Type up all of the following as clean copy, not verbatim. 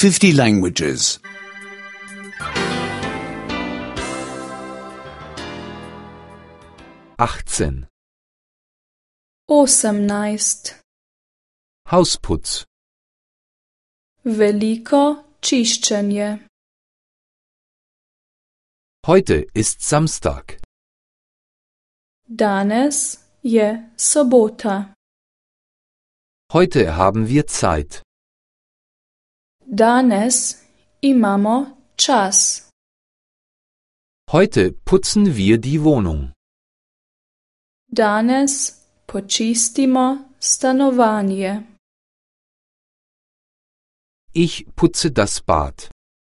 50 languages. 18. 18. Hausputz. Veliko čiščenje. Heute ist Samstag. Danes je sobota. Heute haben wir Zeit. Danes imamo čas. Heute putzen wir die Wohnung. Danes počistimo stanovanje. Ich putze das Bad.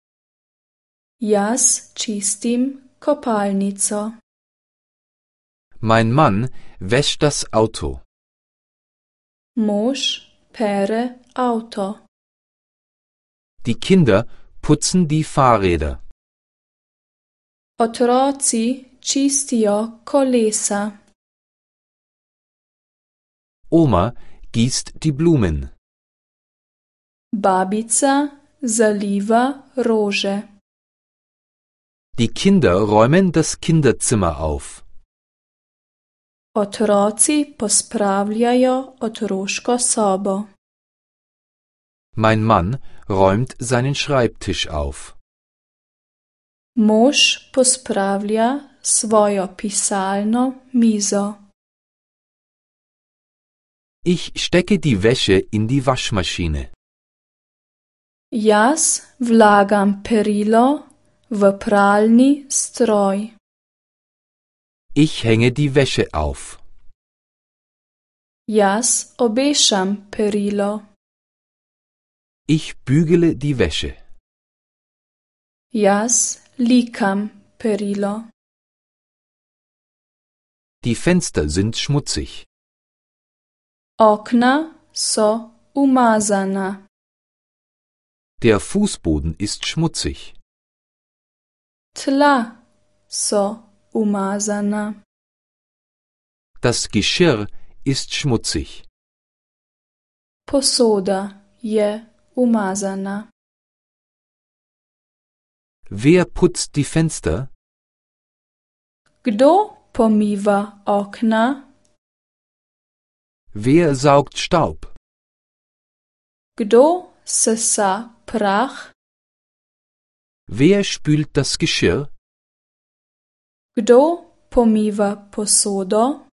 Jaz čistim kopalnico. Mein Mann wäscht das Auto. Mož pere avto. Die Kinder putzen die Fahrräder. Otroci čistijo kolesa. Oma gießt die Blumen. Babica zaliva rože. Die Kinder räumen das Kinderzimmer auf. Otroci pospravljajo otroško sobo. Mein Mann räumt seinen Schreibtisch auf. Mož pospravlja svojo pisalno mizo. Ich stecke die Wäsche in die Waschmaschine. Jaz vlagam perilo v pralni stroj. Ich hänge die Wäsche auf. Jaz obešam perilo. Ich bügele die Wäsche. Jaz likam perilo. Die Fenster sind schmutzig. Okna so umazana. Der Fußboden ist schmutzig. Tla so umazana. Das Geschirr ist schmutzig. Posoda je umazana. Wer putzt die Fenster? Kdo pomiva okna? Wer saugt Staub? Kdo sesa prah? Wer spült das Geschirr? Kdo pomiva posodo?